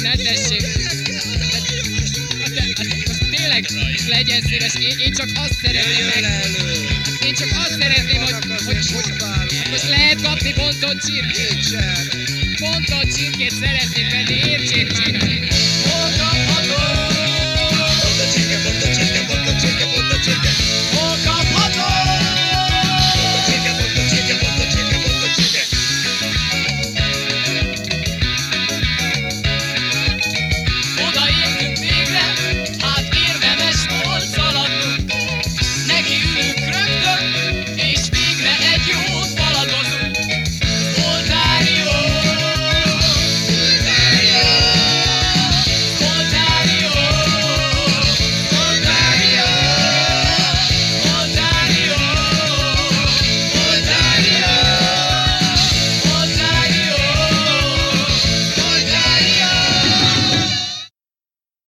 Ne tessék. Tényleg, legyen szíves, én csak azt szeretném meg. Én csak azt szeretném, hogy most lehet kapni bontott csirkét. Bontott csirkét szeretnék venni, értsék már meg.